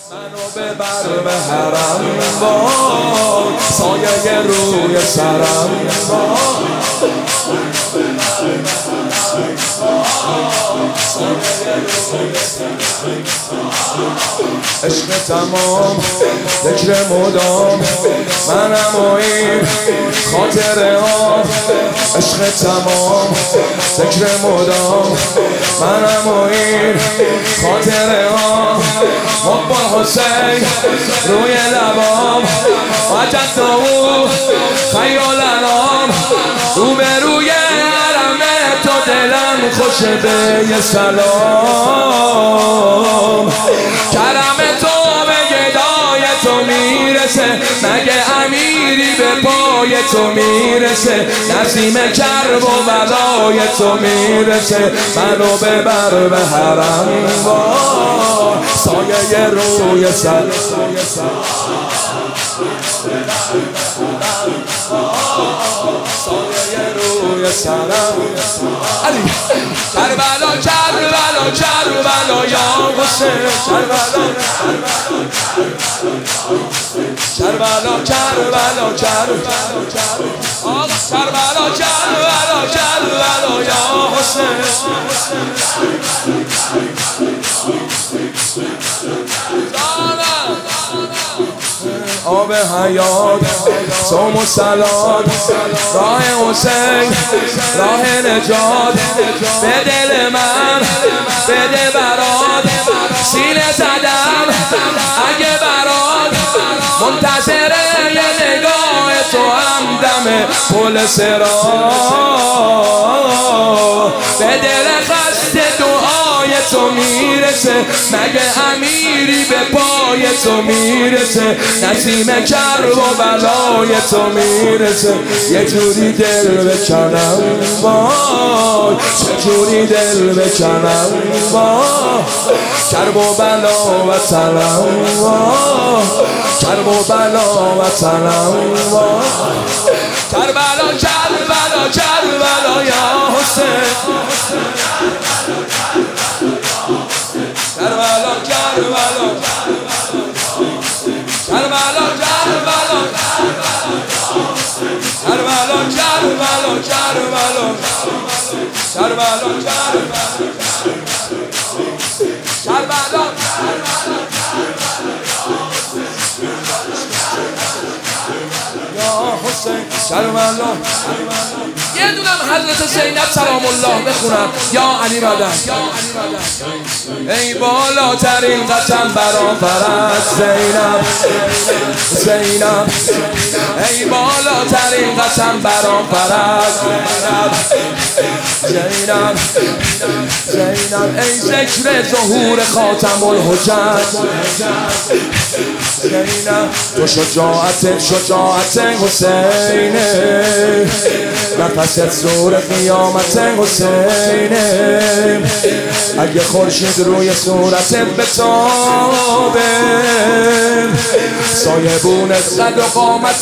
منو ببر به حرم باد، سایه روی سرم باد. عشق تمام ذکر مدام، منم و این خاطره ها. عشق تمام ذکر مدام، منم و این خاطره ها. حب حسین روی لبام، وجد داود خیال انام. روبروی حرم تو دلم خوشه به یه سلام. کرم تو به گدای تو میرسه، مگه امیری به پای تو میرسه. نسیم کرب و بلای تو میرسه. منو ببر به حرم باد، سایه روی سر. سایه روی سرم. کربلا کربلا کربلا یا حسین. کربلا کربلا کربلا کربلا کربلا کربلا یا حسین. آب حیات صوم و سلات، راه حسین راه نجات. به دل من بده برات، سینه زدم اگه برات. منتظر یه نگاه تو هم دم پل صراط. به دل خسته دعای تو میرسه، مگه امیری به پای تو میرسه. نسیم کرب و بلای تو میرسه. یه جوری دل بکنم وای، چه جوری دل بکنم وای. کرب و بلا و سلام وای، کرب و بلا و سلام وای. کربلا کربلا کربلا یا حسین. کربلا کربلا کربلا کربلا کربلا کربلا کربلا کربلا کربلا یا حسین. کربلا یه دونم حضرت زینب سلام الله بخونم. یا علی مدد. ای بالاترین قسم برآورد زینب زینب. ای بالاترین قسم برآورد زینب زینب. ای ذکر ظهور خاتم الحجت زینب. تو شجاعت حسینه، نفست زور قیامت حسینه. اگه خورشید روی صورتت بتابه، سایبونت قد و قامت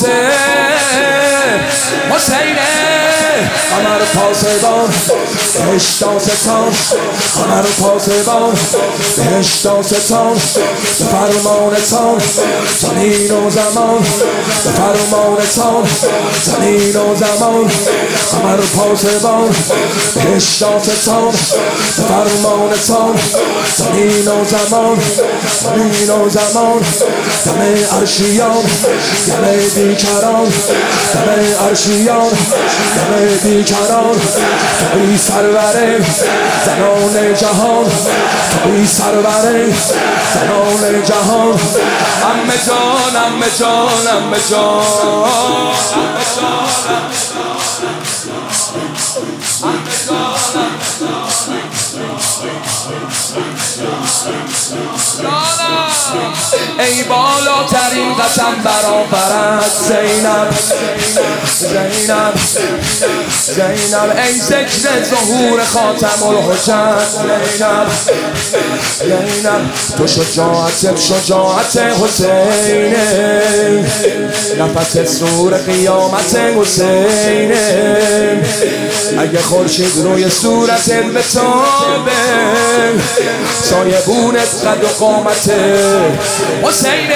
حسینه. قمر پاسبان بهشتا ستان، قمر پاسبان بهشتا ستان. به فرمانتان زمین و زمان، به فرمانتان زمین و زمان. قمر پاسبان بهشتا ستان، به فرمانتان زمین و زمان. زمین و زمان. دم عرشیان دم بیکران، دم عرشیان دم بیکران. توی سرور زنان جهان، توی سرور زنان جهان. عمه جان عمه جان عمه جان عمه جان. ای بالاترین قسم برآورد زینب زینب زینب. ای ذکر ظهور خاتم الحجت زینب زینب. تو شجاعت حسینه، نفست زور قیامت حسینه. اگه خورشید روی صورتت بتابه، سایبونت قد و قامت حسین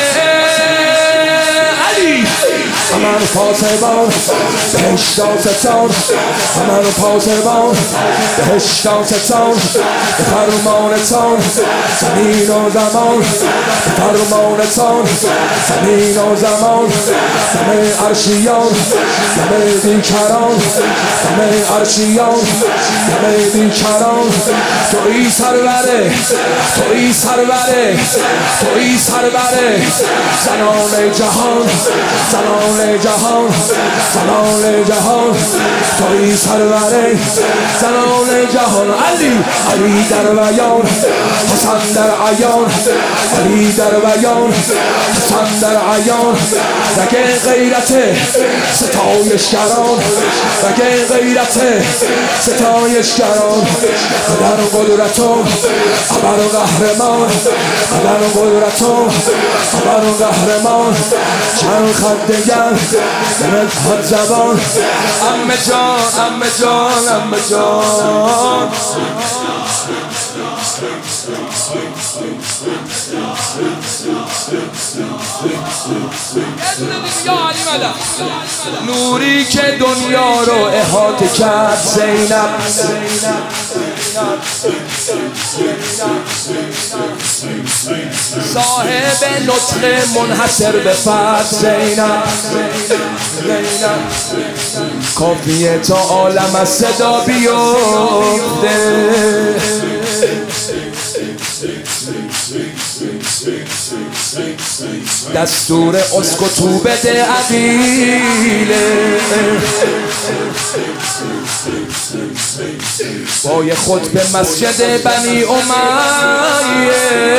علی همه پاسبان بهشت آستان همه پاسبان بهشت آستان به فرمانتان زمین و زمان به فرمانتان زمین و زمان همه عرشیان همه بیکران همه عرشیان همه بیکران تویی سروره تویی سروره تویی سروره زنان جهان زنان جهان زنان جهان تویی سروره زنان جهان علی علی در بیان حسن در عیان علی در بیان حسن در عیان رگ غیرت ستایشگران رگ غیرت ستایشگران قدر و قدرت و ابر و قهرمان قدر و قدرت و ابر و قهرمان چند خط دگر نمت زبان عمه جان عمه جان عمه جان نوری که دنیا رو احاطه کرد زینب صاحب نطق منحصر به فرد زینب کافیه تا عالم از صدا بیفته دستور اسکتو بده عقیله بای خود به مسجد بنی امیه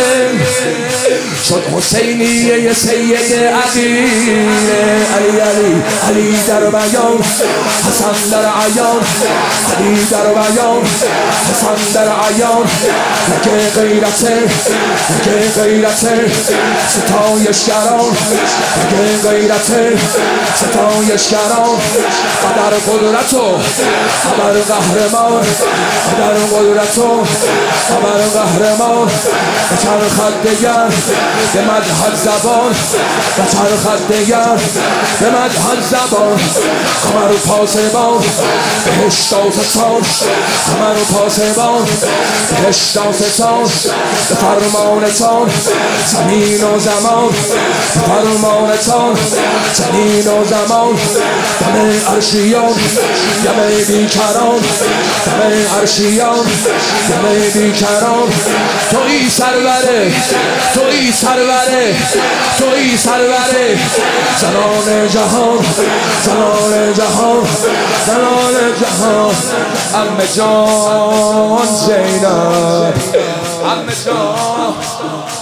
شد حسینیه سید عقیله علی علی علی در بیان حسن در عیان علی در بیان حسن در عیان رگ غیرت رگ غیرت ستایشگران رگ غیرت ستایشگران قدر قدرت و ابر قهرمان قدر قدرت و ابر قهرمان به چرخد دگر به مدحت زبان به چرخد دگر به مدحت زبان قمر و پاسبان بهشت آستان قمر و پاسبان بهشت آستان به فرمانتان زمین و زمان به فرمانتان زمین و زمان دم عرشیان دم بیکران دم عرشیان دم بیکران تویی سروره تویی سروره تویی سروره زنان جهان زنان جهان زنان جهان عمه جان زینب عمه جان